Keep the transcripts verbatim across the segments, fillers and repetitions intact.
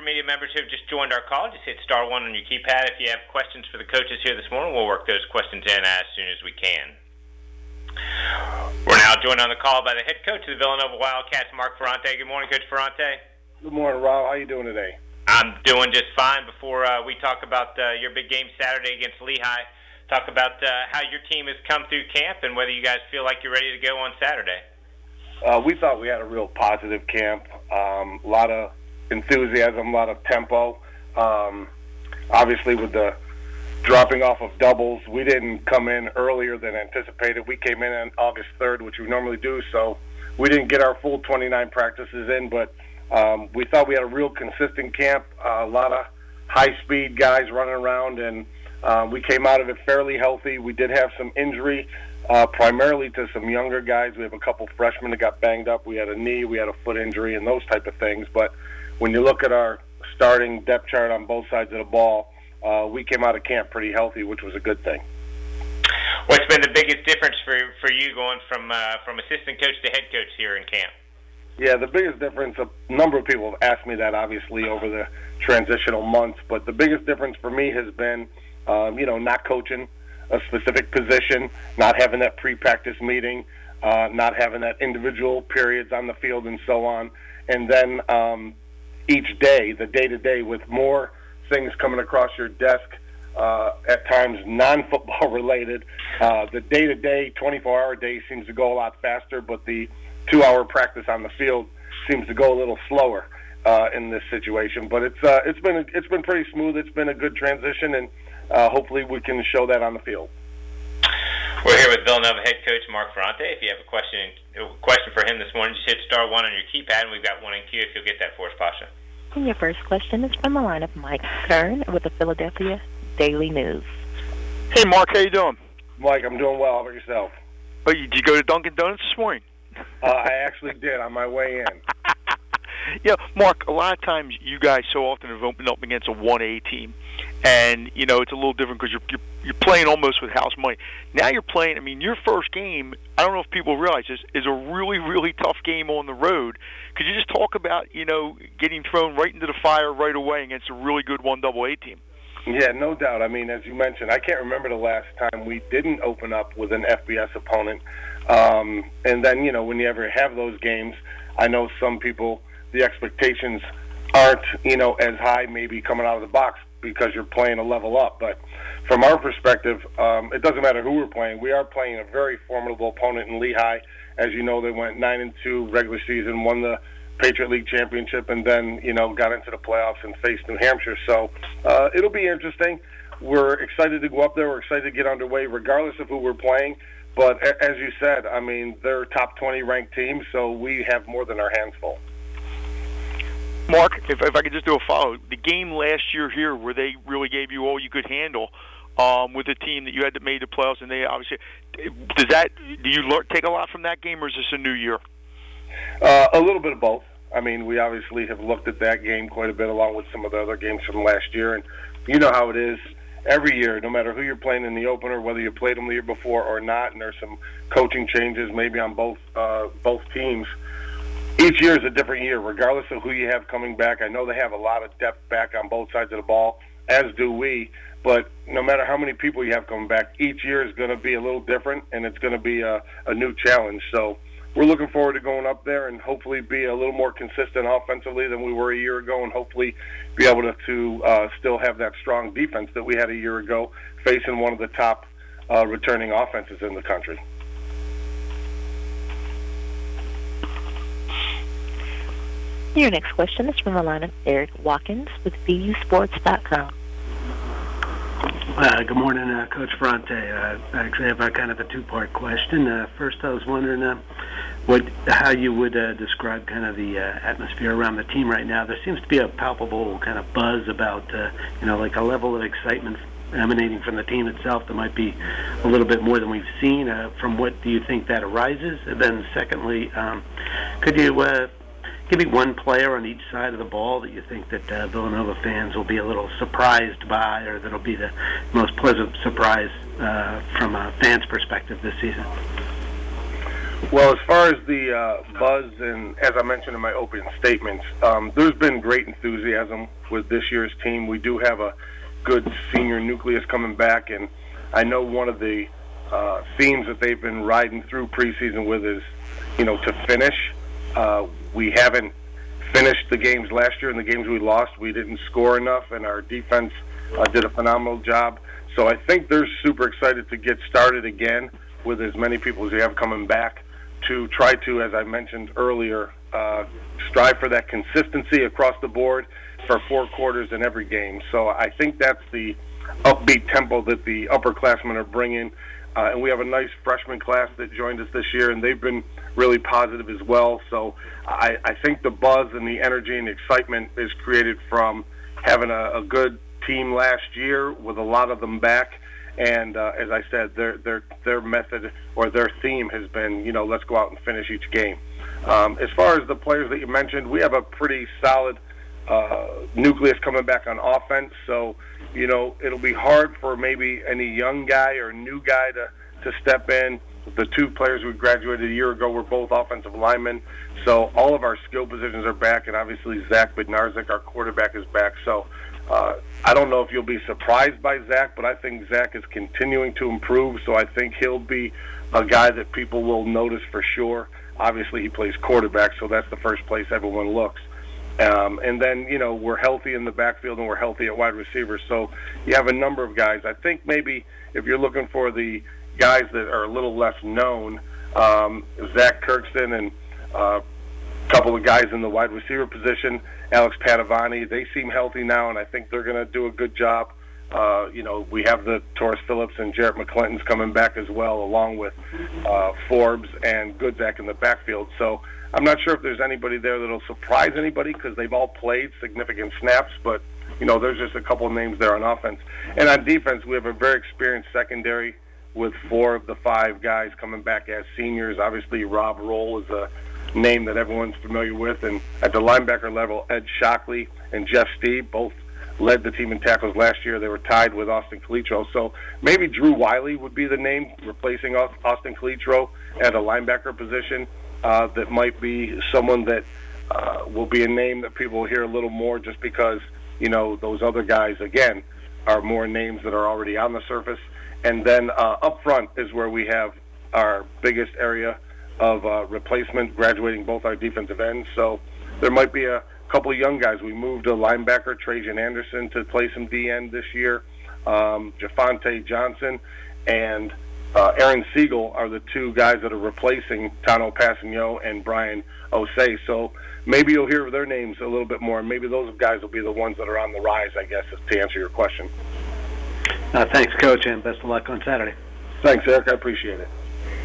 media members who have just joined our call, just hit star one on your keypad. If you have questions for the coaches here this morning, we'll work those questions in as soon as we can. We're now joined on the call by the head coach of the Villanova Wildcats, Mark Ferrante. Good morning, Coach Ferrante. Good morning, Rob. How you doing today? I'm doing just fine. Before uh, we talk about uh, your big game Saturday against Lehigh, talk about uh, how your team has come through camp and whether you guys feel like you're ready to go on Saturday. Uh, we thought we had a real positive camp. Um, a lot of enthusiasm, a lot of tempo. Um, obviously, with the dropping off of doubles, we didn't come in earlier than anticipated. We came in on August third, which we normally do, so we didn't get our full twenty-nine practices in, but um, we thought we had a real consistent camp, uh, a lot of high-speed guys running around, and uh, we came out of it fairly healthy. We did have some injury, uh, primarily to some younger guys. We have a couple freshmen that got banged up. We had a knee, we had a foot injury, and those type of things, but when you look at our starting depth chart on both sides of the ball, uh, we came out of camp pretty healthy, which was a good thing. What's been the biggest difference for for you going from uh, from assistant coach to head coach here in camp? Yeah, the biggest difference, a number of people have asked me that, obviously, over the transitional months, but the biggest difference for me has been, um, you know, not coaching a specific position, not having that pre-practice meeting, uh, not having that individual periods on the field and so on, and then um, each day, the day-to-day, with more things coming across your desk, uh, at times non-football related. Uh, the day-to-day, twenty-four hour day seems to go a lot faster, but the two-hour practice on the field seems to go a little slower uh, in this situation. But it's uh, it's been it's been pretty smooth. It's been a good transition, and uh, hopefully we can show that on the field. We're here with Villanova head coach Mark Ferrante. If you have a question a question for him this morning, just hit star one on your keypad, and we've got one in queue if you'll get that for us, Pasha. And your first question is from the line of Mike Stern with the Philadelphia Daily News. Hey, Mark, how you doing? Mike, I'm doing well. How about yourself? Oh, you, did you go to Dunkin' Donuts this morning? Uh, I actually did on my way in. Yeah, Mark, a lot of times you guys so often have opened up against a one A team, and, you know, it's a little different because you're, you're you're playing almost with house money. Now you're playing, I mean, your first game, I don't know if people realize this, is a really, really tough game on the road. Could you just talk about, you know, getting thrown right into the fire right away against a really good one double A team? Yeah, no doubt. I mean, as you mentioned, I can't remember the last time we didn't open up with an F B S opponent. Um, and then, you know, when you ever have those games, I know some people, the expectations aren't, you know, as high maybe coming out of the box because you're playing a level up. But from our perspective, um, it doesn't matter who we're playing. We are playing a very formidable opponent in Lehigh. As you know, they went nine and two regular season, won the Patriot League championship, and then, you know, got into the playoffs and faced New Hampshire. So uh, it'll be interesting. We're excited to go up there. We're excited to get underway regardless of who we're playing. But as you said, I mean, they're a top twenty ranked team, so we have more than our hands full. Mark, if, if I could just do a follow, the game last year here where they really gave you all you could handle um, with a team that you had to make the playoffs, and they obviously, does that, do you learn, take a lot from that game, or is this a new year? Uh, a little bit of both. I mean, we obviously have looked at that game quite a bit along with some of the other games from last year, and you know how it is every year, no matter who you're playing in the opener, whether you played them the year before or not, and there's some coaching changes maybe on both uh, both teams. Each year is a different year, regardless of who you have coming back. I know they have a lot of depth back on both sides of the ball, as do we, but no matter how many people you have coming back, each year is going to be a little different, and it's going to be a, a new challenge. So we're looking forward to going up there and hopefully be a little more consistent offensively than we were a year ago, and hopefully be able to, to uh, still have that strong defense that we had a year ago, facing one of the top uh, returning offenses in the country. Your next question is from the line of Eric Watkins with V U Sports dot com. Uh, good morning, uh, Coach Ferrante. Uh, actually, I have a kind of a two-part question. Uh, first, I was wondering uh, what, how you would uh, describe kind of the uh, atmosphere around the team right now. There seems to be a palpable kind of buzz about, uh, you know, like a level of excitement emanating from the team itself that might be a little bit more than we've seen. Uh, from what do you think that arises? And then, secondly, um, could you uh, give me one player on each side of the ball that you think that uh, Villanova fans will be a little surprised by, or that'll be the most pleasant surprise uh, from a fan's perspective this season? Well, as far as the uh, buzz, and as I mentioned in my opening statements, um, there's been great enthusiasm with this year's team. We do have a good senior nucleus coming back, and I know one of the uh, themes that they've been riding through preseason with is, you know, to finish. Uh, we haven't finished the games last year, and the games we lost, we didn't score enough, and our defense uh, did a phenomenal job. So I think they're super excited to get started again with as many people as we have coming back to try to, as I mentioned earlier, uh, strive for that consistency across the board for four quarters in every game. So I think that's the upbeat tempo that the upperclassmen are bringing. Uh, and we have a nice freshman class that joined us this year, and they've been really positive as well. So I, I think the buzz and the energy and the excitement is created from having a, a good team last year with a lot of them back. And uh, as I said, their their their method or their theme has been, you know, let's go out and finish each game. Um, as far as the players that you mentioned, we have a pretty solid uh, nucleus coming back on offense. So, you know, it'll be hard for maybe any young guy or new guy to, to step in. The two players we graduated a year ago were both offensive linemen. So all of our skill positions are back, and obviously Zach Bednarczyk, our quarterback, is back. So uh, I don't know if you'll be surprised by Zach, but I think Zach is continuing to improve, so I think he'll be a guy that people will notice for sure. Obviously, he plays quarterback, so that's the first place everyone looks. Um, and then, you know, we're healthy in the backfield and we're healthy at wide receiver. So you have a number of guys. I think maybe if you're looking for the guys that are a little less known, um, Zach Kirkston and uh, a couple of guys in the wide receiver position, Alex Padavani, they seem healthy now, and I think they're going to do a good job. Uh, you know, we have the Taurus Phillips and Jarrett McClinton's coming back as well, along with uh, Forbes and Goodzak in the backfield. So I'm not sure if there's anybody there that'll surprise anybody because they've all played significant snaps, but, you know, there's just a couple of names there on offense. And on defense, we have a very experienced secondary with four of the five guys coming back as seniors. Obviously, Rob Roll is a name that everyone's familiar with. And at the linebacker level, Ed Shockley and Jeff Steve both led the team in tackles last year. They were tied with Austin Calitro. So maybe Drew Wiley would be the name, replacing Austin Calitro at a linebacker position. Uh, that might be someone that uh, will be a name that people will hear a little more just because, you know, those other guys, again, are more names that are already on the surface. And then uh, up front is where we have our biggest area of uh, replacement, graduating both our defensive ends. So there might be a couple of young guys. We moved a linebacker, Trajan Anderson, to play some D-end this year. Um, Jafonte Johnson and uh, Aaron Siegel are the two guys that are replacing Tano Passigno and Brian Osei. So maybe you'll hear their names a little bit more, and maybe those guys will be the ones that are on the rise, I guess, to answer your question. Uh, thanks, Coach, and best of luck on Saturday. Thanks, Eric. I appreciate it.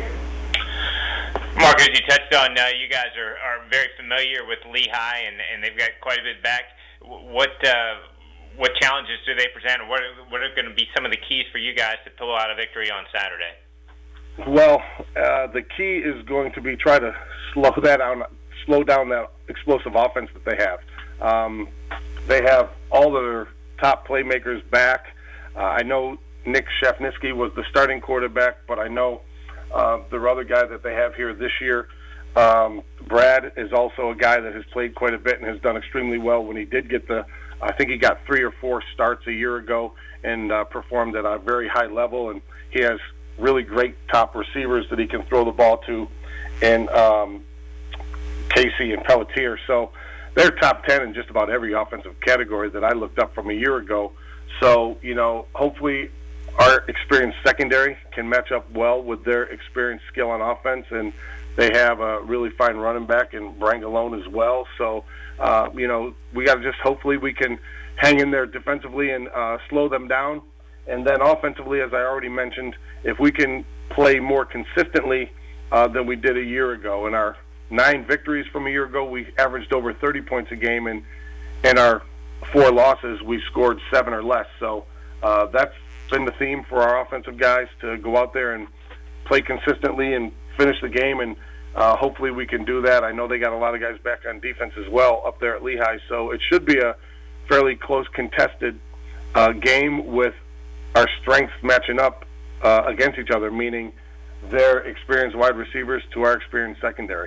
Mark, as you touched on, uh, you guys are, are very familiar with Lehigh, and, and they've got quite a bit back. What uh, what challenges do they present, and what are, what are going to be some of the keys for you guys to pull out a victory on Saturday? Well, uh, the key is going to be try to slow that down, slow down that explosive offense that they have. Um, they have all their top playmakers back. Uh, I know Nick Shafnitsky was the starting quarterback, but I know uh, the other guy that they have here this year, um, Brad, is also a guy that has played quite a bit and has done extremely well when he did get the, I think he got three or four starts a year ago and uh, performed at a very high level, and he has really great top receivers that he can throw the ball to, and um, Casey and Pelletier. So they're top ten in just about every offensive category that I looked up from a year ago. So, you know, hopefully our experienced secondary can match up well with their experienced skill on offense, and they have a really fine running back in Brangalone as well. So, uh, you know, we got to just hopefully we can hang in there defensively and uh, slow them down. And then offensively, as I already mentioned, if we can play more consistently uh, than we did a year ago. In our nine victories from a year ago, we averaged over thirty points a game, and in our four losses, we scored seven or less. So uh, that's been the theme for our offensive guys, to go out there and play consistently and finish the game, and uh, hopefully we can do that. I know they got a lot of guys back on defense as well up there at Lehigh, so it should be a fairly close contested uh, game with our strengths matching up uh, against each other, meaning their experienced wide receivers to our experienced secondary.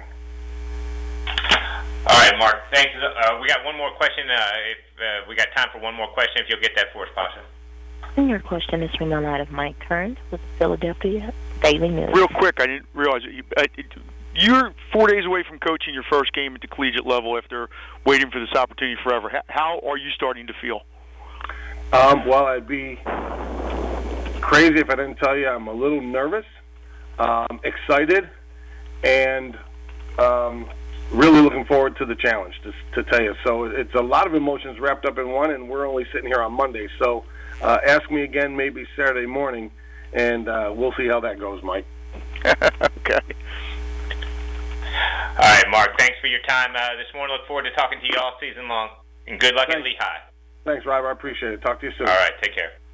All right, Mark. Thanks. Uh, we got one more question. Uh, if uh, we got time for one more question, if you'll get that for us, Pasha. And your question is from the line of Mike Kearns with the Philadelphia Daily News. Real quick, I didn't realize it. You, uh, it, you're four days away from coaching your first game at the collegiate level after waiting for this opportunity forever. How, how are you starting to feel? Um, well, I'd be crazy if I didn't tell you I'm a little nervous, um, excited, and um, really looking forward to the challenge, to, to tell you. So it's a lot of emotions wrapped up in one, and we're only sitting here on Monday. So uh, ask me again maybe Saturday morning, and uh, we'll see how that goes, Mike. Okay. All right, Mark. Thanks for your time uh, this morning. Look forward to talking to you all season long. And good luck Thanks. at Lehigh. Thanks, Rob. I appreciate it. Talk to you soon. All right. Take care.